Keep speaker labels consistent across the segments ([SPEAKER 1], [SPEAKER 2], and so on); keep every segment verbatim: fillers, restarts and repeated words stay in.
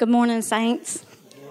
[SPEAKER 1] Good morning, saints.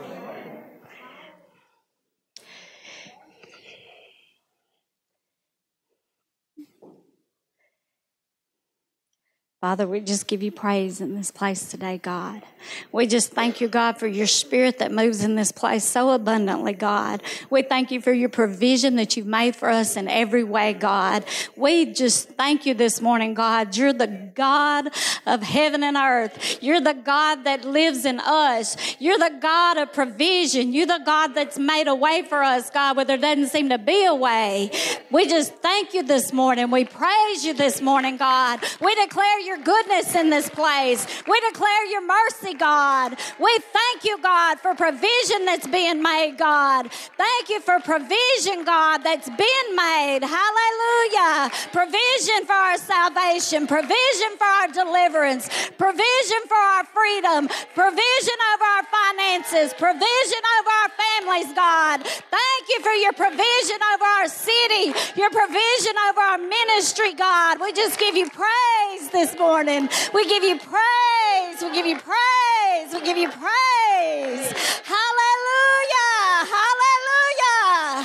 [SPEAKER 1] Father, we just give you praise in this place today, God. We just thank you, God, for your spirit that moves in this place so abundantly, God. We thank you for your provision that you've made for us in every way, God. We just thank you this morning, God. You're the God of heaven and earth. You're the God that lives in us. You're the God of provision. You're the God that's made a way for us, God, where there doesn't seem to be a way. We just thank you this morning. We praise you this morning, God. We declare your goodness in this place. We declare your mercy, God. We thank you, God, for provision that's being made, God. Thank you for provision, God, that's been made. Hallelujah. Provision for our salvation. Provision for our deliverance. Provision for our freedom. Provision over our finances. Provision over our families, God. Thank you for your provision over our city. Your provision over our ministry, God. We just give you praise this morning. We give you praise. We give you praise. We give you praise. Hallelujah. Hallelujah.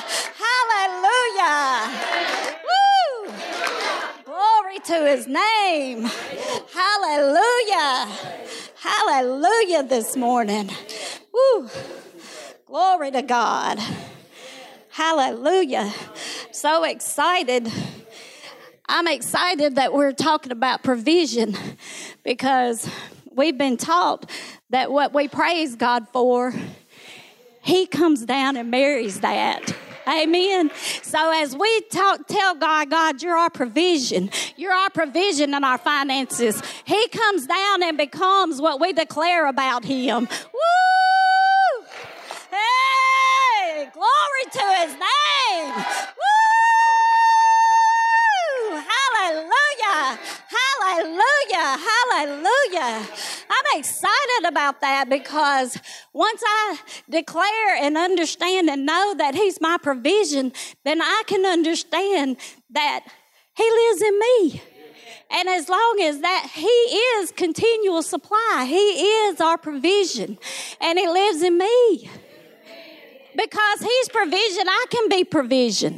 [SPEAKER 1] Hallelujah. Woo. Glory to his name. Hallelujah. Hallelujah this morning. Woo. Glory to God. Hallelujah. So excited. I'm excited that we're talking about provision because we've been taught that what we praise God for, he comes down and marries that. Amen. So as we talk, tell God, God, you're our provision. You're our provision in our finances. He comes down and becomes what we declare about him. Woo! Hey! Glory to his name. Woo! Hallelujah. Hallelujah. Hallelujah. I'm excited about that because once I declare and understand and know that he's my provision, then I can understand that he lives in me. And as long as that he is continual supply, he is our provision, and he lives in me. Because he's provision, I can be provision.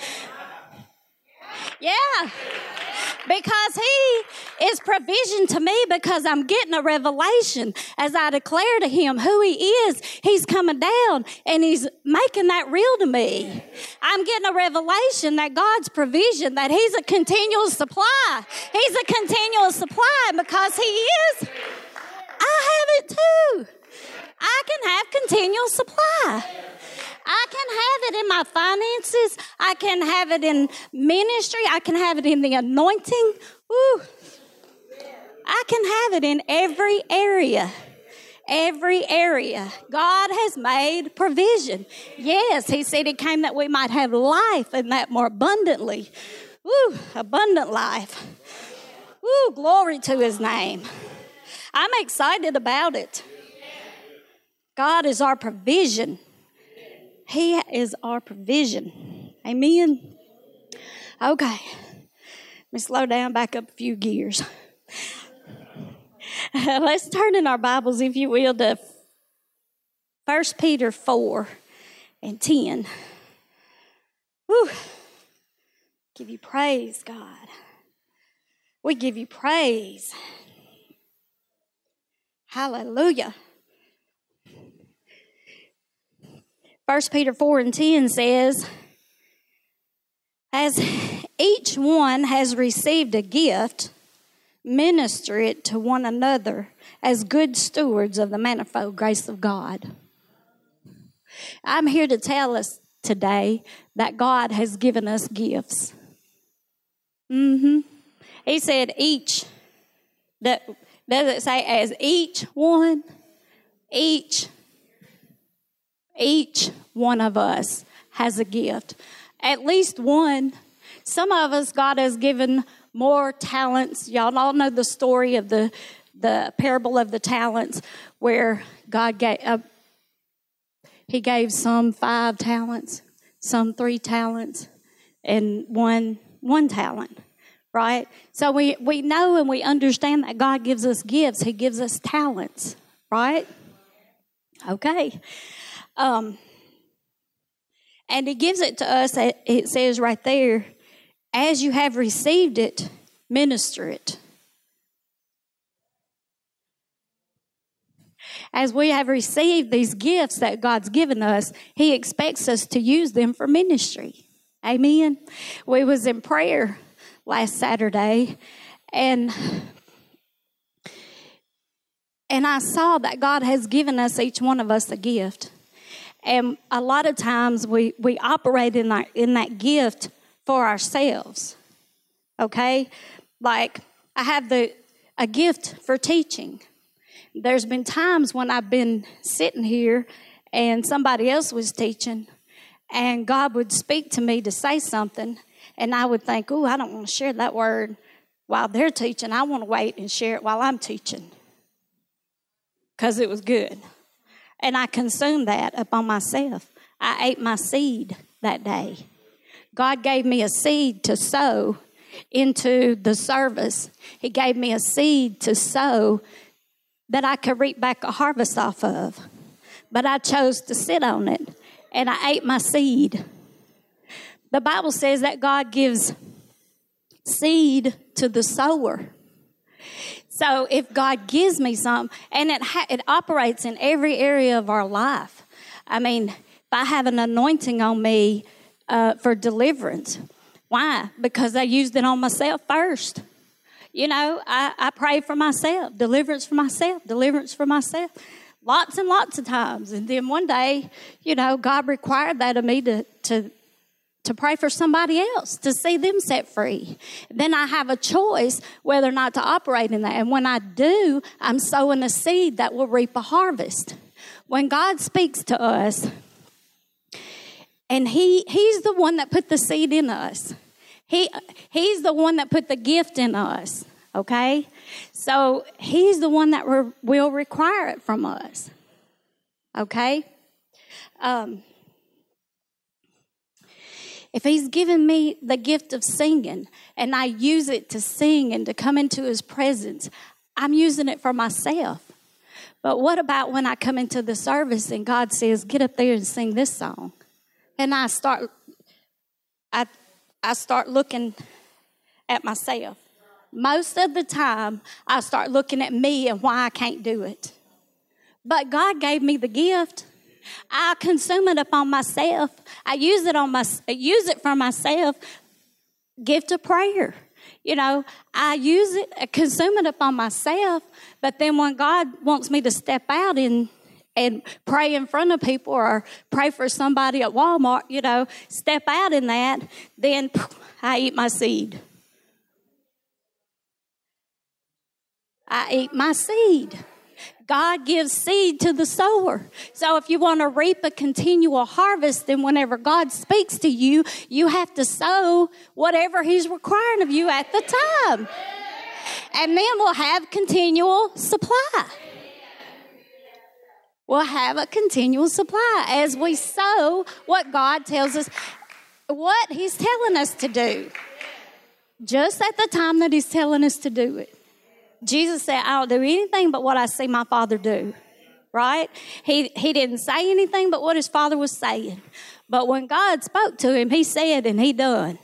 [SPEAKER 1] Yeah. Because he is provision to me because I'm getting a revelation as I declare to him who he is. He's coming down and he's making that real to me. I'm getting a revelation that God's provision, that he's a continual supply. He's a continual supply because he is. I have it too. I can have continual supply. I can have it in my finances. I can have it in ministry. I can have it in the anointing. Woo. I can have it in every area. Every area. God has made provision. Yes, he said he came that we might have life and that more abundantly. Woo, abundant life. Woo, glory to his name. I'm excited about it. God is our provision. He is our provision. Amen. Okay. Let me slow down, back up a few gears. Let's turn in our Bibles, if you will, to First Peter four and ten. Whew. Give you praise, God. We give you praise. Hallelujah. First Peter four and ten says, as each one has received a gift, minister it to one another as good stewards of the manifold grace of God. I'm here to tell us today that God has given us gifts. Mm-hmm. He said each. That, does it say as each one? Each Each one of us has a gift. At least one. Some of us, God has given more talents. Y'all all know the story of the, the parable of the talents where God gave, uh, he gave some five talents, some three talents, and one one talent, right? So we, we know and we understand that God gives us gifts. He gives us talents, right? Okay. Um, and he gives it to us, it says right there, as you have received it, minister it. As we have received these gifts that God's given us, he expects us to use them for ministry. Amen. We was in prayer last Saturday, and and I saw that God has given us, each one of us, a gift. And a lot of times we, we operate in that, in that gift for ourselves. Okay? Like, I have the a gift for teaching. There's been times when I've been sitting here and somebody else was teaching, and God would speak to me to say something, and I would think, oh, I don't want to share that word while they're teaching. I want to wait and share it while I'm teaching because it was good. And I consumed that upon myself. I ate my seed that day. God gave me a seed to sow into the service. He gave me a seed to sow that I could reap back a harvest off of. But I chose to sit on it, and I ate my seed. The Bible says that God gives seed to the sower. So if God gives me some, and it ha- it operates in every area of our life. I mean, if I have an anointing on me uh, for deliverance, why? Because I used it on myself first. You know, I, I pray for myself, deliverance for myself, deliverance for myself, lots and lots of times. And then one day, you know, God required that of me to, to, to pray for somebody else, to see them set free. Then I have a choice whether or not to operate in that. And when I do, I'm sowing a seed that will reap a harvest. When God speaks to us, and he He's the one that put the seed in us. He He's the one that put the gift in us, okay? So he's the one that re- will require it from us, okay? Um, if he's given me the gift of singing and I use it to sing and to come into his presence, I'm using it for myself. But what about when I come into the service and God says, get up there and sing this song? And I start... I. I start looking at myself. Most of the time, I start looking at me and why I can't do it. But God gave me the gift. I consume it upon myself. I use it on my, use it for myself. Gift of prayer. You know, I use it, I consume it upon myself. But then when God wants me to step out in and pray in front of people or pray for somebody at Walmart, you know, step out in that, then I eat my seed. I eat my seed. God gives seed to the sower. So if you want to reap a continual harvest, then whenever God speaks to you, you have to sow whatever he's requiring of you at the time. And then we'll have continual supply. We'll have a continual supply as we sow what God tells us, what he's telling us to do. Just at the time that he's telling us to do it. Jesus said, I don't do anything but what I see my Father do. Right? He, he didn't say anything but what his Father was saying. But when God spoke to him, he said and he done.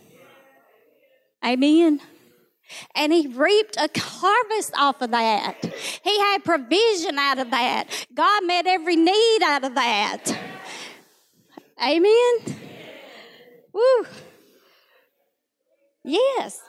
[SPEAKER 1] Amen. And he reaped a harvest off of that. He had provision out of that. God met every need out of that. Amen? Woo. Yes.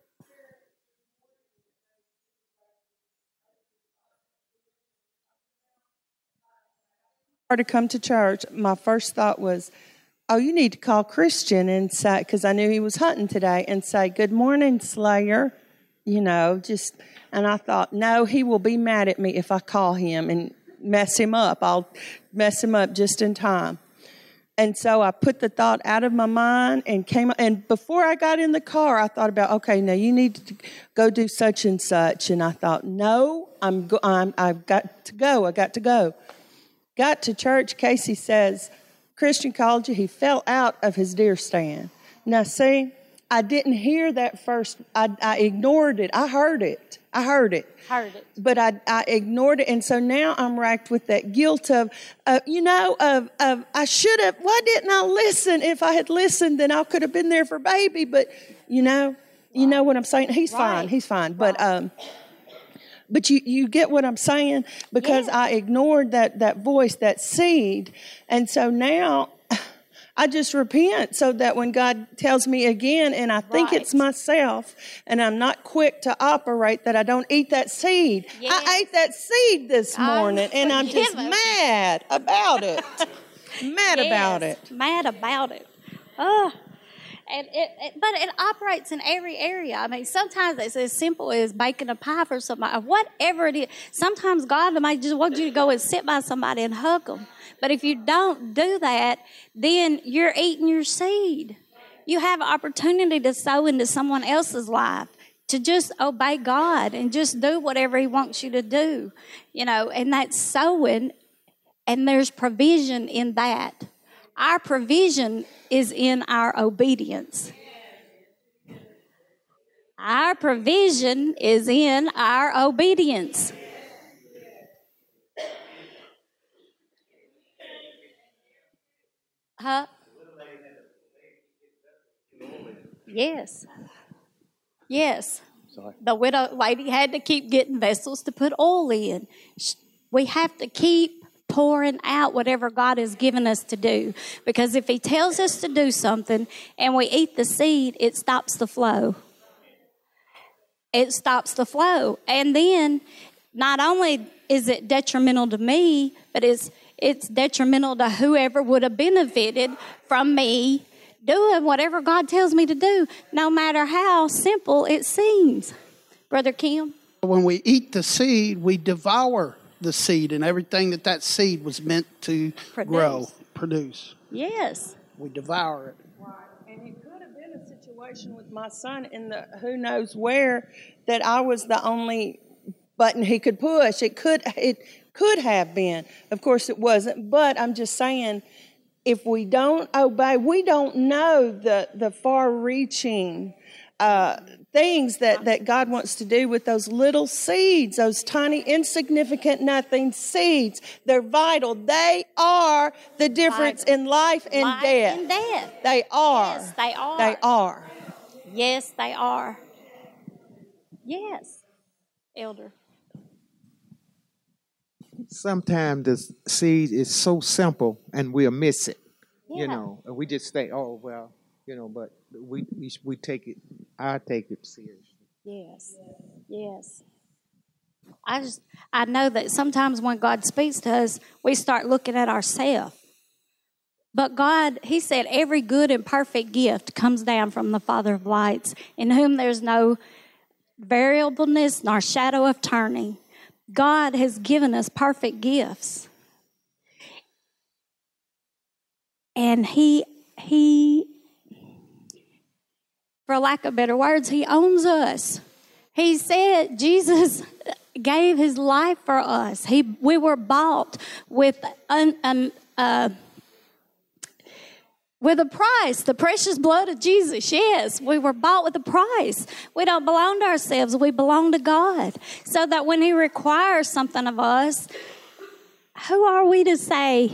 [SPEAKER 2] To come to church, my first thought was, oh, you need to call Christian and say, because I knew he was hunting today, and say, good morning, Slayer. You know, just, and I thought, no, he will be mad at me if I call him and mess him up. I'll mess him up just in time. And so I put the thought out of my mind and came, and before I got in the car, I thought about, okay, now you need to go do such and such. And I thought, no, I'm, go- I'm I've got to go. I got to go. Got to church, Casey says, Christian called you. He fell out of his deer stand. Now, see, I didn't hear that first. I, I ignored it. I heard it. I heard it.
[SPEAKER 1] Heard it.
[SPEAKER 2] But I, I ignored it. And so now I'm racked with that guilt of, uh, you know, of, of I should have, why didn't I listen? If I had listened, then I could have been there for baby. But, you know, you know what I'm saying? He's
[SPEAKER 1] Right.
[SPEAKER 2] fine. He's fine. But, um, but you, you get what I'm saying? Because
[SPEAKER 1] Yeah.
[SPEAKER 2] I ignored that, that voice, that seed. And so now I just repent so that when God tells me again, and I think
[SPEAKER 1] Right.
[SPEAKER 2] it's myself, and I'm not quick to operate, that I don't eat that seed.
[SPEAKER 1] Yes.
[SPEAKER 2] I ate that seed this
[SPEAKER 1] Oh,
[SPEAKER 2] morning, and I'm just
[SPEAKER 1] forgive us.
[SPEAKER 2] mad about it. Mad about
[SPEAKER 1] Yes,
[SPEAKER 2] it.
[SPEAKER 1] Mad about it. Oh. And it, it, but it operates in every area. I mean, sometimes it's as simple as baking a pie for somebody, whatever it is. Sometimes God might just want you to go and sit by somebody and hug them. But if you don't do that, then you're eating your seed. You have an opportunity to sow into someone else's life, to just obey God and just do whatever He wants you to do. You know, and that's sowing, and there's provision in that. Our provision is in our obedience. Our provision is in our obedience. Huh? Yes. Yes.
[SPEAKER 3] Sorry.
[SPEAKER 1] The widow lady had to keep getting vessels to put oil in. We have to keep pouring out whatever God has given us to do. Because if He tells us to do something and we eat the seed, it stops the flow. It stops the flow. And then not only is it detrimental to me, but it's it's detrimental to whoever would have benefited from me doing whatever God tells me to do, no matter how simple it seems. Brother Kim?
[SPEAKER 3] When we eat the seed, we devour the seed and everything that that seed was meant to
[SPEAKER 1] Produce.
[SPEAKER 3] grow, produce.
[SPEAKER 1] Yes.
[SPEAKER 3] We devour it.
[SPEAKER 2] Right. And it could have been a situation with my son in the who knows where that I was the only button he could push. It could it could have been. Of course it wasn't, but I'm just saying, if we don't obey, we don't know the the far-reaching uh, things that, that God wants to do with those little seeds, those tiny, insignificant, nothing seeds. They're vital. They are the difference
[SPEAKER 1] Vital.
[SPEAKER 2] in life and
[SPEAKER 1] Life
[SPEAKER 2] death.
[SPEAKER 1] and death.
[SPEAKER 2] They are.
[SPEAKER 1] Yes, they are.
[SPEAKER 2] They are.
[SPEAKER 1] Yes, they are. Yes. Elder.
[SPEAKER 4] Sometimes the seed is so simple and we'll miss it,
[SPEAKER 1] Yeah.
[SPEAKER 4] you know. And we just think, oh, well, you know, but we we, we take it, I take it seriously.
[SPEAKER 1] Yes. Yes. I just I know that sometimes when God speaks to us, we start looking at ourselves. But God, He said, every good and perfect gift comes down from the Father of lights, in whom there's no variableness nor shadow of turning. God has given us perfect gifts. And He, He, for lack of better words, He owns us. He said Jesus gave His life for us. He, we were bought with an, an uh, with a price, the precious blood of Jesus. Yes, we were bought with a price. We don't belong to ourselves. We belong to God. So that when He requires something of us, who are we to say,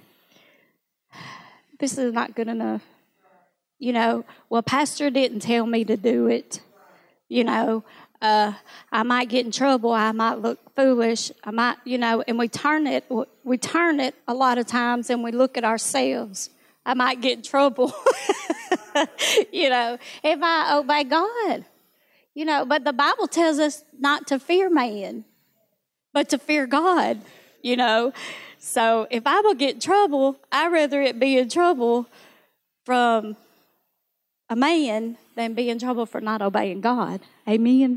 [SPEAKER 1] this is not good enough? You know, well, Pastor didn't tell me to do it. You know, uh, I might get in trouble. I might look foolish. I might, you know, and we turn it, we turn it a lot of times and we look at ourselves. I might get in trouble, you know, if I obey God, you know. But the Bible tells us not to fear man, but to fear God, you know. So if I will get in trouble, I'd rather it be in trouble from a man than be in trouble for not obeying God. Amen.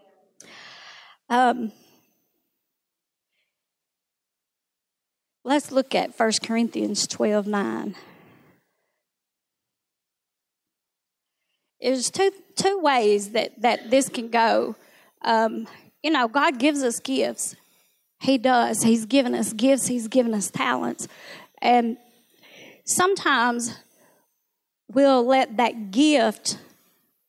[SPEAKER 1] Um, let's look at First Corinthians twelve nine. There's two two ways that, that this can go. Um, you know, God gives us gifts. He does. He's given us gifts. He's given us talents. And sometimes we'll let that gift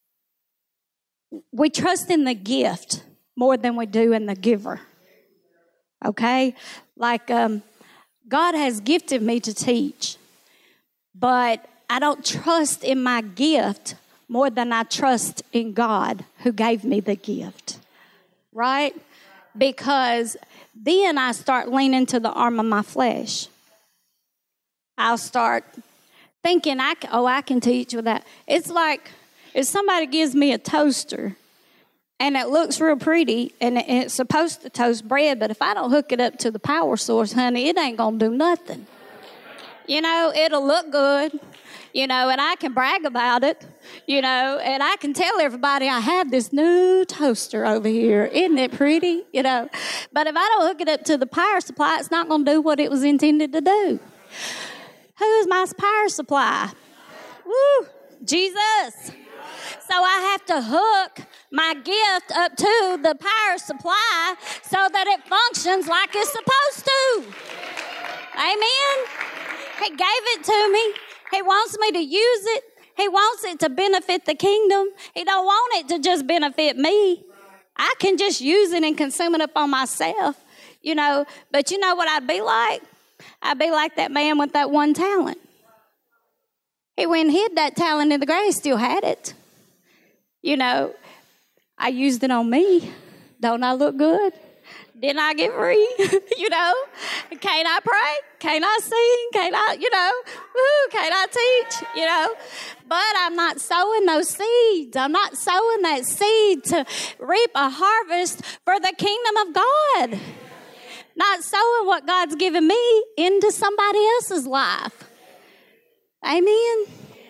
[SPEAKER 1] we trust in the gift more than we do in the giver. Okay? Like, um, God has gifted me to teach, but I don't trust in my gift more than I trust in God who gave me the gift. Right? Because then I start leaning to the arm of my flesh. I'll start thinking, I can, oh, I can teach with that. It's like if somebody gives me a toaster and it looks real pretty and it's supposed to toast bread, but if I don't hook it up to the power source, honey, it ain't going to do nothing. You know, it'll look good, you know, and I can brag about it, you know, and I can tell everybody I have this new toaster over here. Isn't it pretty? You know, but if I don't hook it up to the power supply, it's not going to do what it was intended to do. Who is my power supply? Woo, Jesus. So I have to hook my gift up to the power supply so that it functions like it's supposed to. Amen. He gave it to me. He wants me to use it. He wants it to benefit the kingdom. He don't want it to just benefit me. I can just use it and consume it upon myself, you know. But you know what I'd be like? I'd be like that man with that one talent. He went and hid that talent in the ground. He still had it. You know, I used it on me. Don't I look good? Didn't I get free? You know, can't I pray? Can't I sing? Can't I, you know, woo, can't I teach? You know, but I'm not sowing those seeds. I'm not sowing that seed to reap a harvest for the kingdom of God. Not sowing what God's given me into somebody else's life. Amen.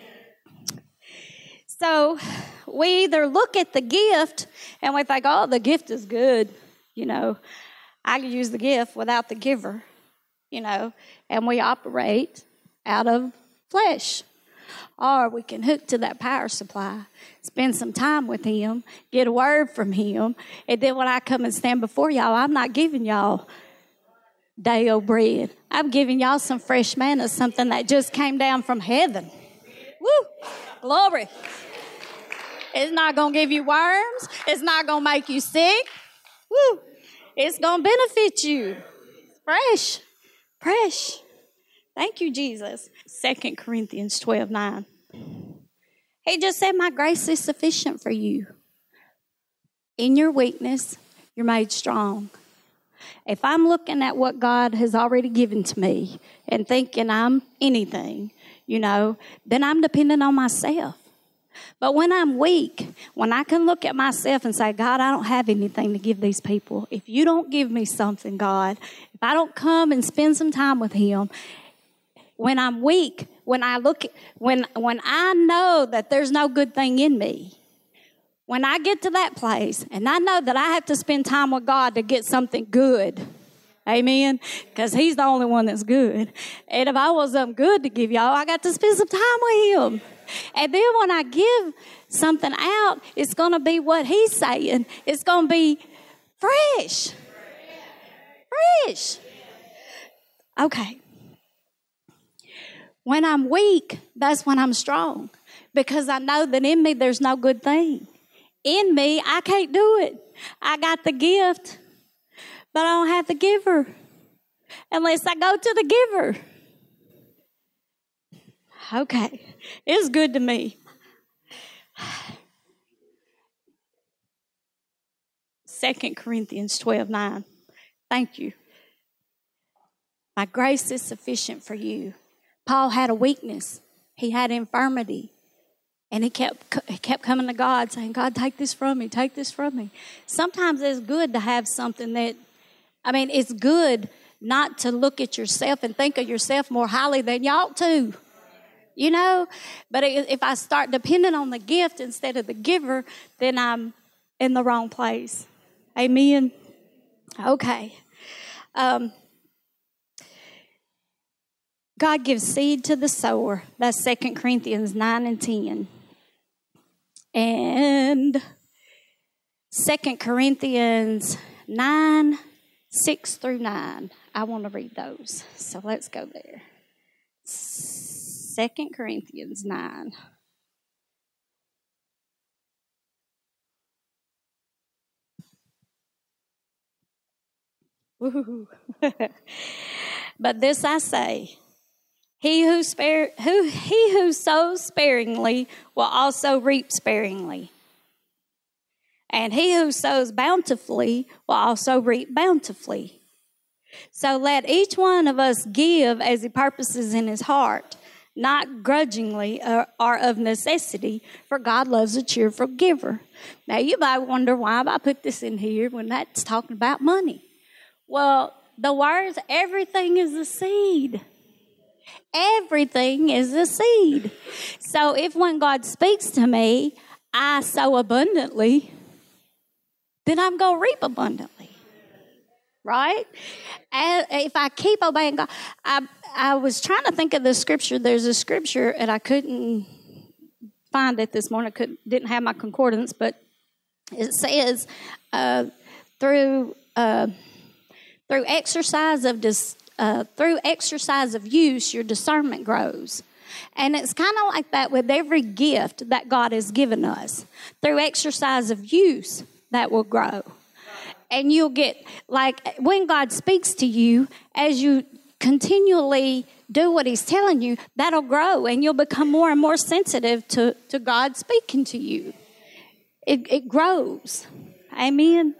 [SPEAKER 1] So we either look at the gift and we think, oh, the gift is good. You know, I can use the gift without the giver, you know, and we operate out of flesh. Or we can hook to that power supply, spend some time with him, get a word from him, and then when I come and stand before y'all, I'm not giving y'all day-o bread. I'm giving y'all some fresh manna, something that just came down from heaven. Woo! Glory. It's not going to give you worms. It's not going to make you sick. Woo! It's going to benefit you. Fresh. Fresh. Thank you, Jesus. Second Corinthians twelve nine. He just said, my grace is sufficient for you. In your weakness, you're made strong. If I'm looking at what God has already given to me and thinking I'm anything, you know, then I'm dependent on myself. But when I'm weak, when I can look at myself and say, God, I don't have anything to give these people. If you don't give me something, God, if I don't come and spend some time with him, when I'm weak, when I look, when when I know that there's no good thing in me, when I get to that place and I know that I have to spend time with God to get something good, amen, because he's the only one that's good. And if I want something good to give y'all, I got to spend some time with him. And then when I give something out, it's going to be what he's saying. It's going to be fresh. Fresh. Okay. When I'm weak, that's when I'm strong. Because I know that in me there's no good thing. In me, I can't do it. I got the gift, but I don't have the giver. Unless I go to the giver. Okay. It's good to me. Second Corinthians twelve nine. Thank you. My grace is sufficient for you. Paul had a weakness. He had infirmity. And he kept he kept coming to God saying, God, take this from me. Take this from me. Sometimes it's good to have something that, I mean, it's good not to look at yourself and think of yourself more highly than you ought to. You know, but if I start depending on the gift instead of the giver, then I'm in the wrong place. Amen. Okay. Um, God gives seed to the sower. That's Second Corinthians nine and ten. And Second Corinthians nine, six through nine. I want to read those. So let's go there. Second Corinthians nine. Woo. But this I say, he who spare who he who sows sparingly will also reap sparingly. And he who sows bountifully will also reap bountifully. So let each one of us give as he purposes in his heart, not grudgingly or, or of necessity, for God loves a cheerful giver. Now you might wonder why I put this in here when that's talking about money. Well, the words, everything is a seed. Everything is a seed. So if when God speaks to me, I sow abundantly, then I'm going to reap abundantly. Right? And if I keep obeying God, I, I was trying to think of the scripture. There's a scripture, and I couldn't find it this morning. I couldn't, didn't have my concordance, but it says, uh, through uh, through exercise of dis, uh, through exercise of use, your discernment grows. And it's kind of like that with every gift that God has given us. Through exercise of use, that will grow. And you'll get, like, when God speaks to you, as you continually do what he's telling you, that'll grow, and you'll become more and more sensitive to, to God speaking to you. It, it grows. Amen.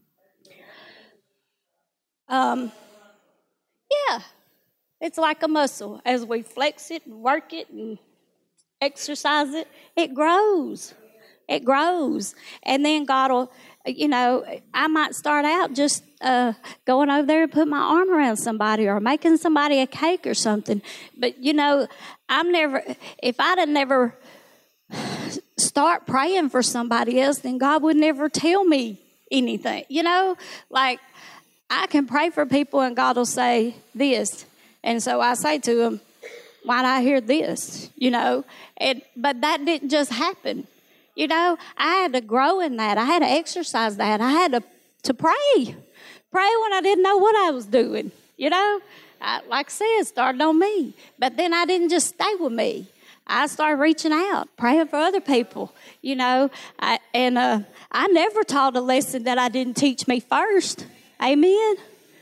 [SPEAKER 1] Um, yeah, it's like a muscle. As we flex it and work it and exercise it, it grows. It grows. And then God will, you know, I might start out just uh, going over there and put my arm around somebody or making somebody a cake or something. But, you know, I'm never, if I'd have never start praying for somebody else, then God would never tell me anything. You know, like I can pray for people and God will say this. And so I say to him, why'd I hear this? You know, and, but that didn't just happen. You know, I had to grow in that. I had to exercise that. I had to, to pray. Pray when I didn't know what I was doing. You know, I, like I said, it started on me. But then I didn't just stay with me. I started reaching out, praying for other people, you know. I, and uh, I never taught a lesson that I didn't teach me first. Amen.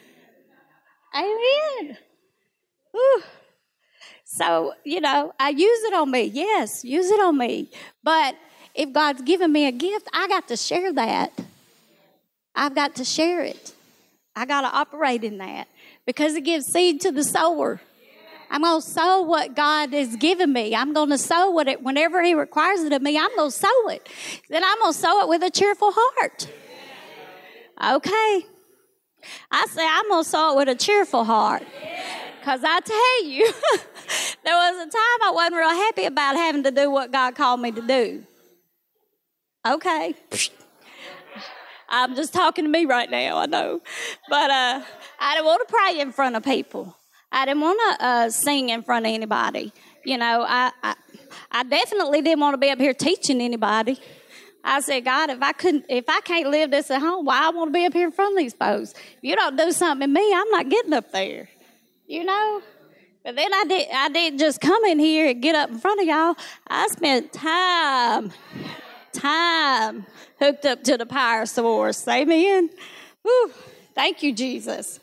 [SPEAKER 1] Amen. Whew. So, you know, I use it on me. Yes, use it on me. But if God's given me a gift, I got to share that. I've got to share it. I got to operate in that because it gives seed to the sower. I'm going to sow what God has given me. I'm going to sow what it, whenever he requires it of me, I'm going to sow it. Then I'm going to sow it with a cheerful heart. Okay. I say I'm going to sow it with a cheerful heart. Because I tell you, there was a time I wasn't real happy about having to do what God called me to do. Okay. I'm just talking to me right now, I know. But uh, I didn't want to pray in front of people. I didn't want to uh, sing in front of anybody. You know, I, I I definitely didn't want to be up here teaching anybody. I said, God, if I couldn't, if I can't live this at home, why I want to be up here in front of these folks? If you don't do something in me, I'm not getting up there. You know? But then I did I didn't just come in here and get up in front of y'all. I spent time, time hooked up to the power source. Amen? Whew. Thank you, Jesus.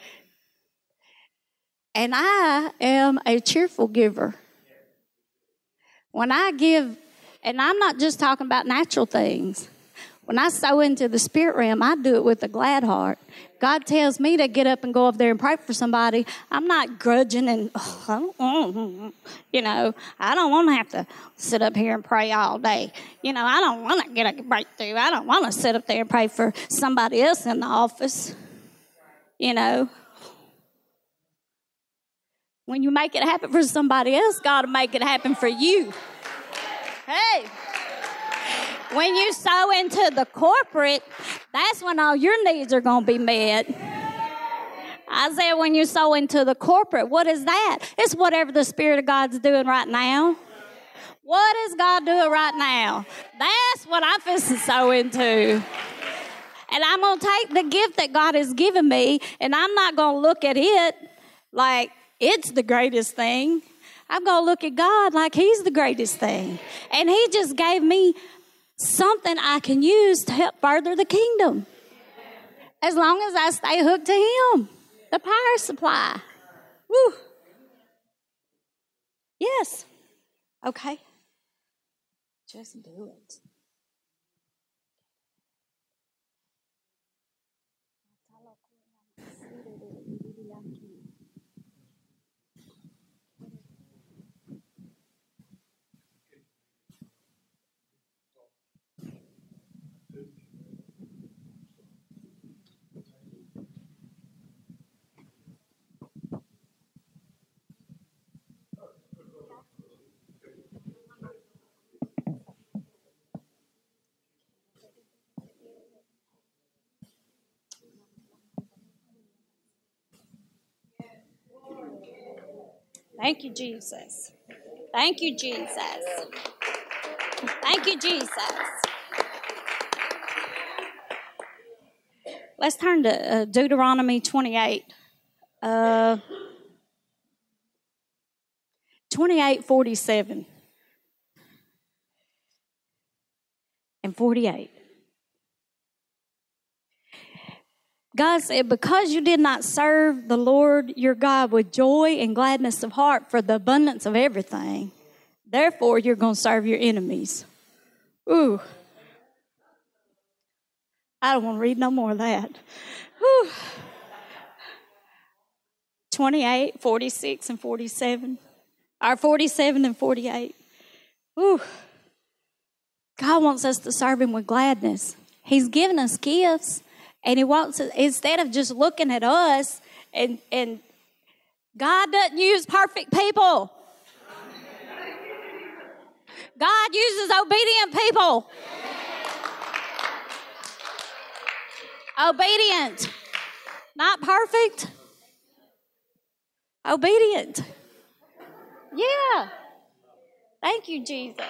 [SPEAKER 1] And I am a cheerful giver. When I give, and I'm not just talking about natural things. When I sow into the spirit realm, I do it with a glad heart. God tells me to get up and go up there and pray for somebody. I'm not grudging and, oh, I don't, oh, you know, I don't want to have to sit up here and pray all day. You know, I don't want to get a breakthrough. I don't want to sit up there and pray for somebody else in the office. You know. When you make it happen for somebody else, God will make it happen for you. Hey. When you sow into the corporate, that's when all your needs are going to be met. I said when you sow into the corporate, what is that? It's whatever the Spirit of God's doing right now. What is God doing right now? That's what I'm fixing to sow into. And I'm going to take the gift that God has given me, and I'm not going to look at it like it's the greatest thing. I'm going to look at God like he's the greatest thing. And he just gave me something I can use to help further the kingdom. As long as I stay hooked to Him, the power supply. Woo. Yes. Okay. Just do it. Thank you, Jesus. Thank you, Jesus. Thank you, Jesus. Let's turn to uh, Deuteronomy twenty-eight. Uh, twenty-eight, forty-seven. And forty-eight. God said, because you did not serve the Lord your God with joy and gladness of heart for the abundance of everything, therefore you're going to serve your enemies. Ooh. I don't want to read no more of that. Whew. twenty-eight, forty-six, and forty-seven. Or forty-seven and forty-eight. Ooh. God wants us to serve Him with gladness. He's given us gifts. And He wants us, instead of just looking at us, and, and God doesn't use perfect people. God uses obedient people. Obedient. Not perfect. Obedient. Yeah. Thank you, Jesus.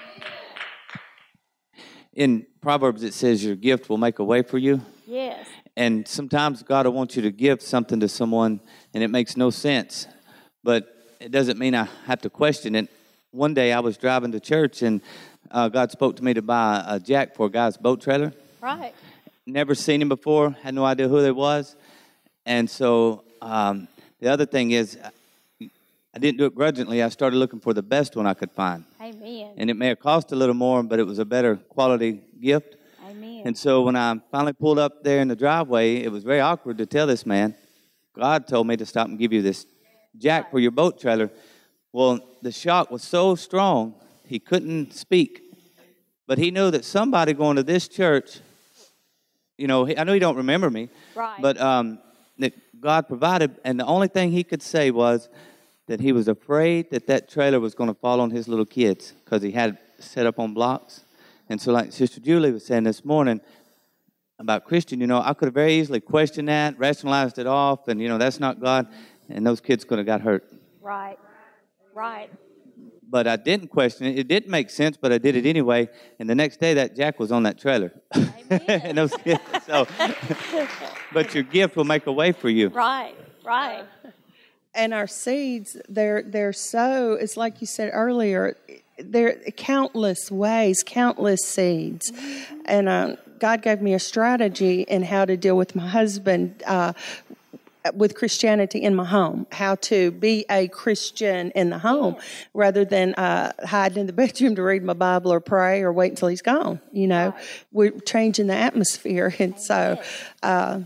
[SPEAKER 5] In Proverbs, it says your gift will make a way for you.
[SPEAKER 1] Yes.
[SPEAKER 5] And sometimes God will want you to give something to someone, and it makes no sense. But it doesn't mean I have to question it. One day I was driving to church, and uh, God spoke to me to buy a jack for a guy's boat trailer.
[SPEAKER 1] Right.
[SPEAKER 5] Never seen him before, had no idea who they was. And so um, the other thing is, I didn't do it grudgingly. I started looking for the best one I could find.
[SPEAKER 1] Amen.
[SPEAKER 5] And it may have cost a little more, but it was a better quality gift.
[SPEAKER 1] Amen.
[SPEAKER 5] And so when I finally pulled up there in the driveway, it was very awkward to tell this man, God told me to stop and give you this jack for your boat trailer. Well, the shock was so strong, he couldn't speak. But he knew that somebody going to this church, you know, I know he don't remember me,
[SPEAKER 1] Right.
[SPEAKER 5] but um, that God provided, and the only thing he could say was that he was afraid that that trailer was going to fall on his little kids because he had it set up on blocks. And so like Sister Julie was saying this morning about Christian, you know, I could have very easily questioned that, rationalized it off, and, you know, that's not God, and those kids could have got hurt.
[SPEAKER 1] Right. Right.
[SPEAKER 5] But I didn't question it. It didn't make sense, but I did it anyway. And the next day, that jack was on that trailer. And those kids, so, but your gift will make a way for you.
[SPEAKER 1] Right. Right.
[SPEAKER 2] And our seeds, they're they're so, it's like you said earlier, there are countless ways, countless seeds. Mm-hmm. And uh, God gave me a strategy in how to deal with my husband uh, with Christianity in my home, how to be a Christian in the home yeah. rather than uh, hiding in the bedroom to read my Bible or pray or wait until he's gone. You know, right. We're changing the atmosphere. And so uh,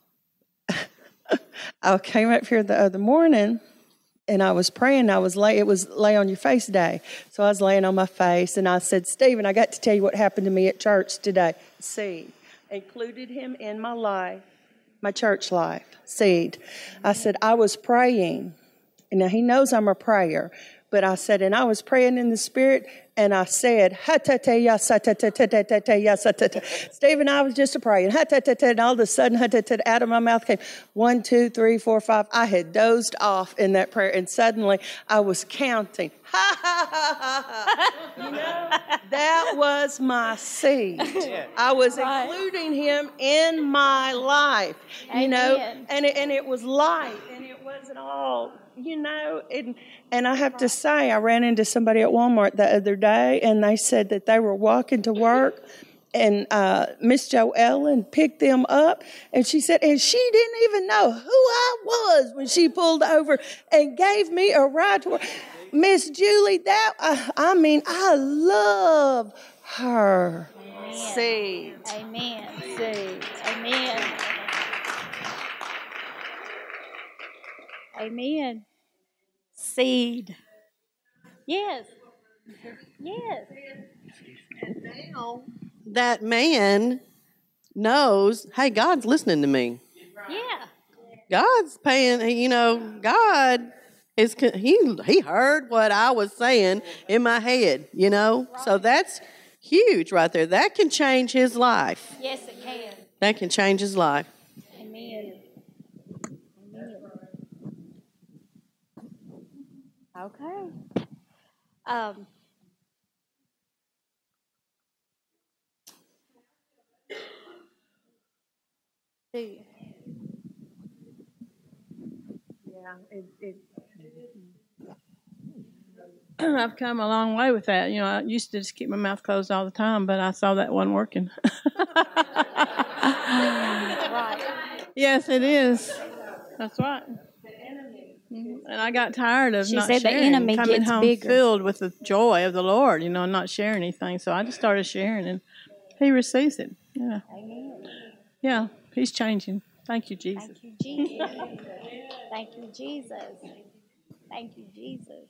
[SPEAKER 2] I came up here the other morning and I was praying. I was lay. It was lay on your face day. So I was laying on my face and I said, Stephen, I got to tell you what happened to me at church today. See, included him in my life. My church life, seed. I said, I was praying. And now he knows I'm a prayer. But I said, and I was praying in the Spirit, and I said, Stephen, I was just a praying. And all of a sudden, out of my mouth came one, two, three, four, five. I had dozed off in that prayer, and suddenly I was counting. Ha, ha, ha, ha, ha. You know, that was my seed. Yeah. I was right. including him in my life, you Amen. know, and it, and it was light, and it wasn't all, you know, and, and I have to say, I ran into somebody at Walmart the other day, and they said that they were walking to work, and uh, Miss Joellen picked them up, and she said, and she didn't even know who I was when she pulled over and gave me a ride to work. Miss Julie, that I, I mean, I love her.
[SPEAKER 1] Amen.
[SPEAKER 2] Seed.
[SPEAKER 1] Amen. Seed. Amen. Amen. Seed. Yes. Yes.
[SPEAKER 6] And now that man knows, hey, God's listening to me.
[SPEAKER 1] Yeah.
[SPEAKER 6] God's paying, you know, God is, he, he heard what I was saying in my head, you know. Right. So that's huge right there. That can change his life.
[SPEAKER 1] Yes, it can.
[SPEAKER 6] That can change his life.
[SPEAKER 1] Amen. Amen. Okay. Um. Do you?
[SPEAKER 7] Yeah, it, it, I've come a long way with that. You know, I used to just keep my mouth closed all the time, but I saw that wasn't working.
[SPEAKER 1] Right.
[SPEAKER 7] Yes, it is. That's right. Mm-hmm. And I got tired of
[SPEAKER 1] She
[SPEAKER 7] not
[SPEAKER 1] said the
[SPEAKER 7] sharing,
[SPEAKER 1] enemy
[SPEAKER 7] coming
[SPEAKER 1] gets
[SPEAKER 7] home
[SPEAKER 1] bigger.
[SPEAKER 7] filled with the joy of the Lord, you know, and not sharing anything. So I just started sharing, and he receives it. Yeah.
[SPEAKER 1] Amen.
[SPEAKER 7] Yeah, he's changing. Thank you, Jesus.
[SPEAKER 1] Thank you, Jesus. Thank you, Jesus. Thank you, Jesus.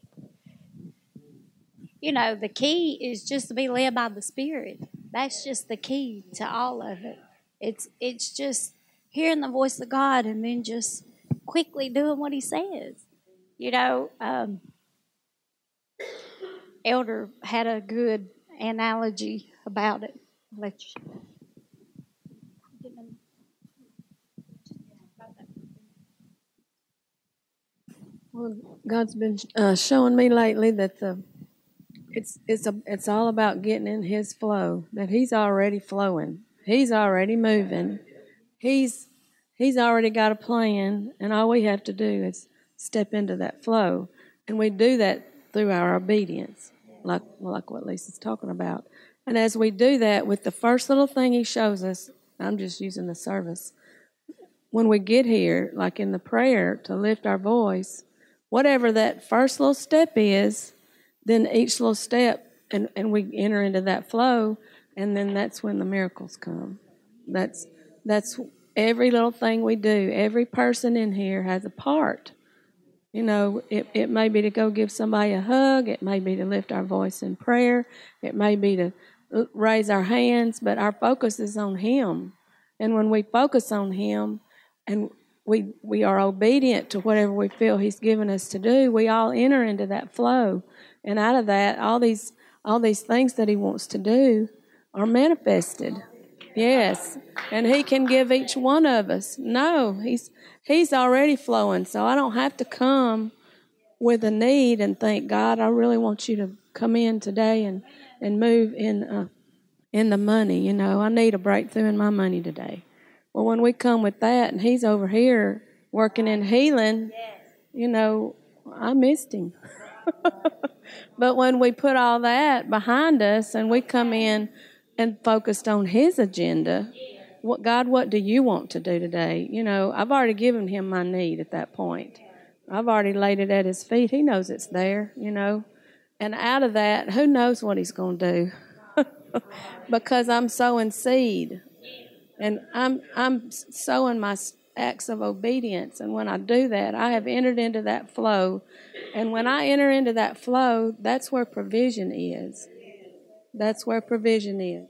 [SPEAKER 1] You know, the key is just to be led by the Spirit. That's just the key to all of it. It's it's just hearing the voice of God and then just quickly doing what He says. You know, um, Elder had a good analogy about it. I'll let you.
[SPEAKER 7] Well, God's been uh, showing me lately that the it's it's a it's all about getting in His flow. That He's already flowing. He's already moving. He's He's already got a plan, and all we have to do is step into that flow, and we do that through our obedience, like like what Lisa's talking about. And as we do that, with the first little thing He shows us, I'm just using the service. When we get here, like in the prayer, to lift our voice, whatever that first little step is, then each little step, and, and we enter into that flow, and then that's when the miracles come. That's that's every little thing we do. Every person in here has a part. You know, it, it may be to go give somebody a hug. It may be to lift our voice in prayer. It may be to raise our hands, but our focus is on Him. And when we focus on Him, and we we are obedient to whatever we feel He's given us to do, we all enter into that flow. And out of that, all these all these things that He wants to do are manifested. Yes. And He can give each one of us. No, He's He's already flowing, so I don't have to come with a need and think, God, I really want you to come in today and, and move in uh, in the money. You know, I need a breakthrough in my money today. Well, when we come with that and He's over here working in healing, you know, I missed Him. But when we put all that behind us and we come in and focused on His agenda, what God, what do you want to do today? You know, I've already given Him my need at that point. I've already laid it at His feet. He knows it's there, you know. And out of that, who knows what He's going to do? Because I'm sowing seed. And I'm I'm sowing my acts of obedience. And when I do that, I have entered into that flow. And when I enter into that flow, that's where provision is. That's where provision is.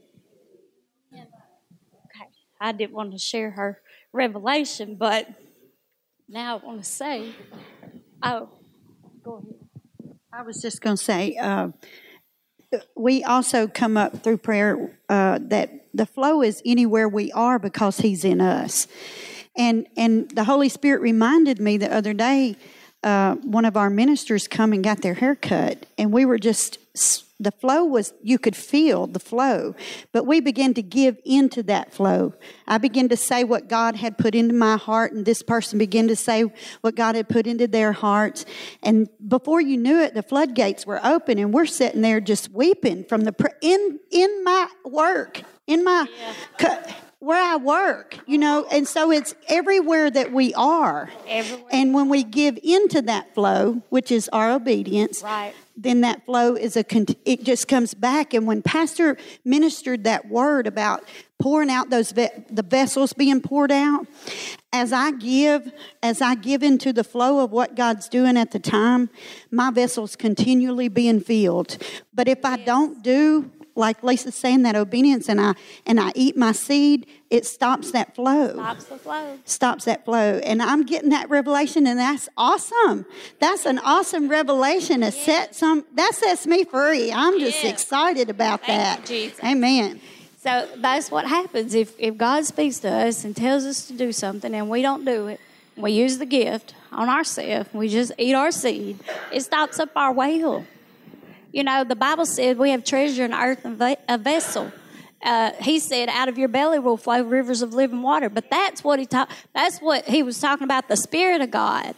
[SPEAKER 1] Okay. I didn't want to share her revelation, but now I want to say, oh, go ahead.
[SPEAKER 8] I was just going to say, uh, we also come up through prayer uh, that the flow is anywhere we are because He's in us. And and the Holy Spirit reminded me the other day, uh, one of our ministers come and got their hair cut, and we were just, the flow was, you could feel the flow, but we began to give into that flow. I began to say what God had put into my heart, and this person began to say what God had put into their hearts. And before you knew it, the floodgates were open, and we're sitting there just weeping from the, in, in my work. in my co- where I work, you know, and so it's everywhere that we are.
[SPEAKER 1] Everywhere.
[SPEAKER 8] And when we give into that flow, which is our obedience,
[SPEAKER 1] Right.
[SPEAKER 8] then that flow is a, cont- it just comes back. And when Pastor ministered that word about pouring out those, ve- the vessels being poured out, as I give, as I give into the flow of what God's doing at the time, my vessel's continually being filled. But if I don't do, like Lisa's saying, that obedience, and I and I eat my seed, it stops that flow.
[SPEAKER 1] Stops the flow.
[SPEAKER 8] Stops that flow. And I'm getting that revelation, and that's awesome. That's an awesome revelation to
[SPEAKER 1] Yes.
[SPEAKER 8] set some, that sets me free. I'm just
[SPEAKER 1] Yes.
[SPEAKER 8] excited about
[SPEAKER 1] Thank
[SPEAKER 8] that.
[SPEAKER 1] you, Jesus.
[SPEAKER 8] Amen.
[SPEAKER 1] So that's what happens if, if God speaks to us and tells us to do something and we don't do it. We use the gift on ourselves. We just eat our seed. It stops up our well. You know, the Bible said we have treasure in earth and ve- a vessel. Uh, he said, "Out of your belly will flow rivers of living water." But that's what he ta- That's what he was talking about. The Spirit of God.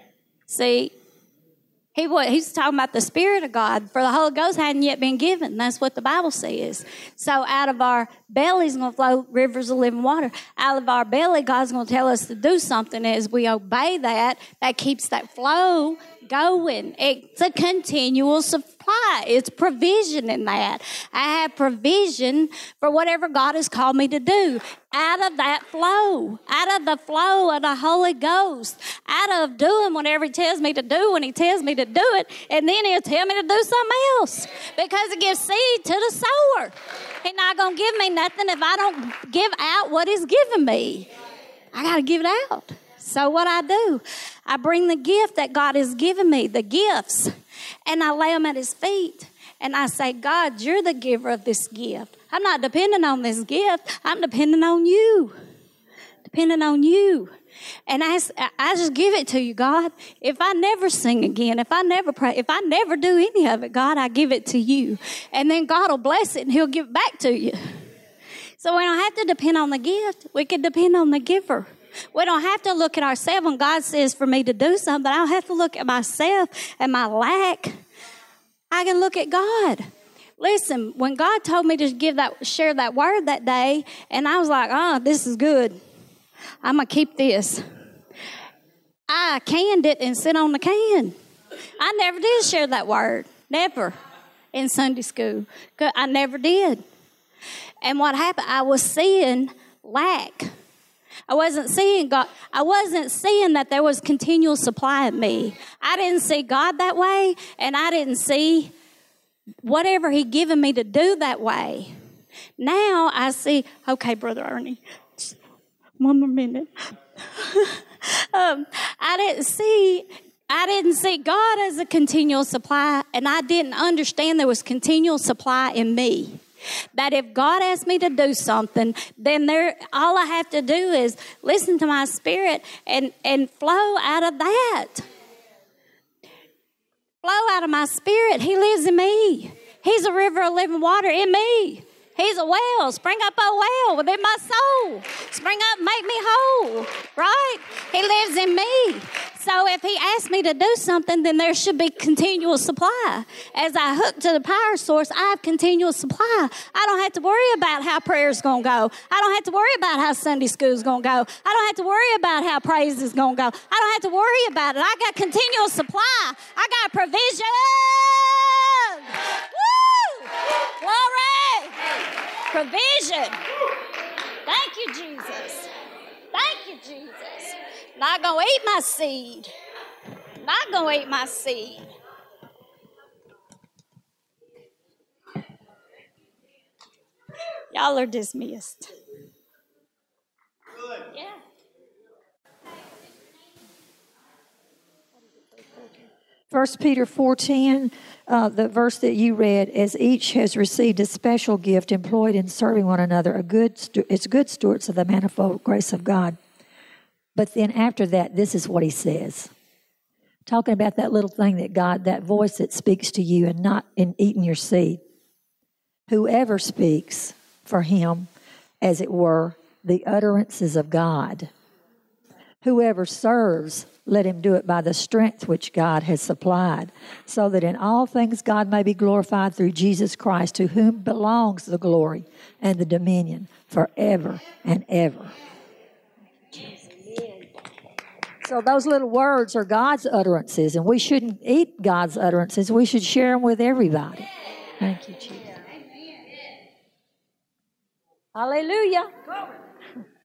[SPEAKER 1] See, he what he's talking about the Spirit of God. For the Holy Ghost hadn't yet been given. That's what the Bible says. So out of our belly's going to flow rivers of living water. Out of our belly, God's going to tell us to do something. As we obey that, that keeps that flow going. It's a continual supply. It's provision in that. I have provision for whatever God has called me to do. Out of that flow, out of the flow of the Holy Ghost, out of doing whatever He tells me to do when He tells me to do it, and then He'll tell me to do something else because He gives seed to the sower. He's not going to give me nothing if I don't give out what He's given me. I got to give it out. So what I do, I bring the gift that God has given me, the gifts, and I lay them at His feet. And I say, "God, you're the giver of this gift. I'm not depending on this gift. I'm depending on you. Depending on you." And I, I just give it to you, God. If I never sing again, if I never pray, if I never do any of it, God, I give it to you. And then God will bless it and He'll give it back to you. So we don't have to depend on the gift. We can depend on the giver. We don't have to look at ourselves when God says for me to do something. I don't have to look at myself and my lack. I can look at God. Listen, when God told me to give that, share that word that day, and I was like, "Oh, this is good. I'm going to keep this." I canned it and sit on the can. I never did share that word. Never. In Sunday school. I never did. And what happened, I was seeing lack. I wasn't seeing God. I wasn't seeing that there was continual supply in me. I didn't see God that way, and I didn't see whatever He given me to do that way. Now I see, okay, Brother Ernie, just one more minute. um, I didn't see, I didn't see God as a continual supply, and I didn't understand there was continual supply in me. That if God asks me to do something, then there, all I have to do is listen to my spirit and, and flow out of that. Flow out of my spirit. He lives in me. He's a river of living water in me. He's a well. Spring up a well within my soul. Spring up, make me whole. Right? He lives in me. So if He asks me to do something, then there should be continual supply. As I hook to the power source, I have continual supply. I don't have to worry about how prayer's going to go. I don't have to worry about how Sunday school's going to go. I don't have to worry about how praise is going to go. I don't have to worry about it. I got continual supply. I got provision. Woo! Glory! Provision. Thank you, Jesus. Thank you, Jesus. Not going to eat my seed. Not going to eat my seed. Y'all are dismissed. Yeah.
[SPEAKER 9] First Peter four ten, uh, the verse that you read, "As each has received a special gift employed in serving one another, a good stu- it's good stewards of the manifold grace of God." But then after that, this is what he says. Talking about that little thing that God, that voice that speaks to you and not in eating your seed. "Whoever speaks for him, as it were, the utterances of God." Whoever serves, let him do it by the strength which God has supplied, so that in all things God may be glorified through Jesus Christ, to whom belongs the glory and the dominion forever and ever. So those little words are God's utterances, and we shouldn't eat God's utterances. We should share them with everybody. Thank you, Jesus. Hallelujah.